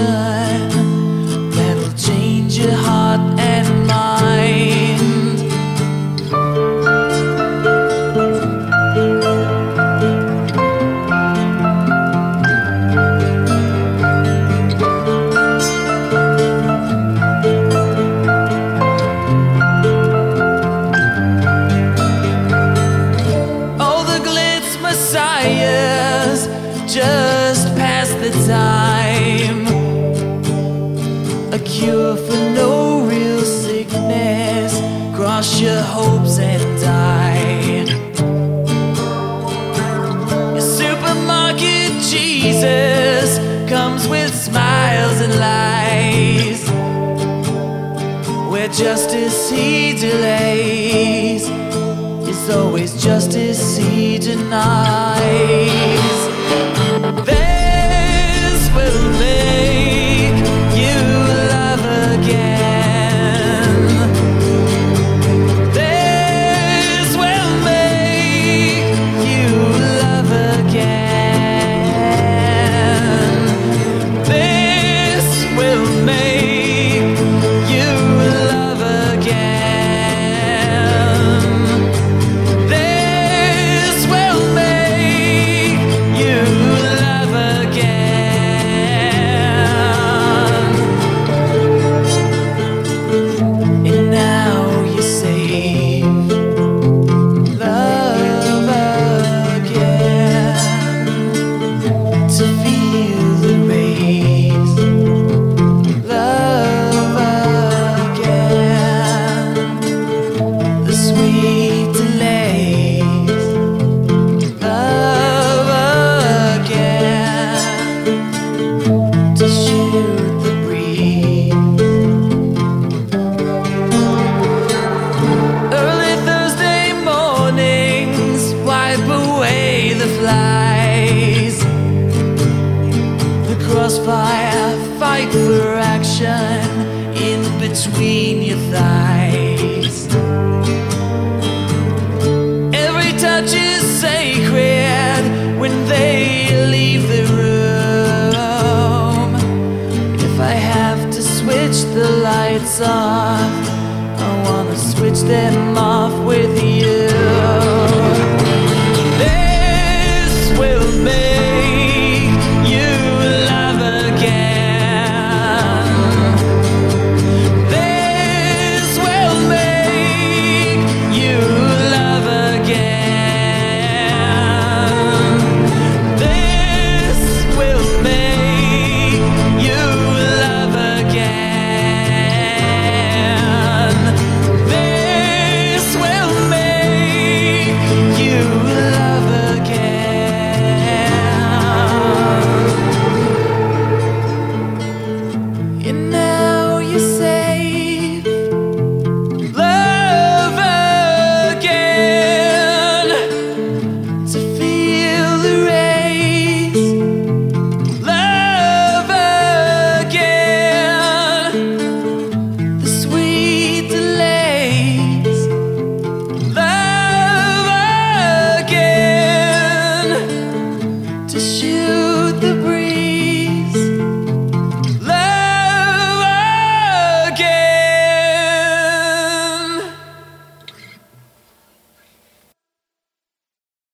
action that'll change your heart and mind. Messiahs just pass the time, a cure for no real sickness. Cross your hopes and die. Your supermarket Jesus comes with smiles and lies, where justice he delays is always justice he denies. This will make you love again. This will make you love again. This will make you love again. Crossfire, fight for action in between your thighs. Every touch is sacred when they leave the room. If I have to switch the lights off, I wanna switch them off with you.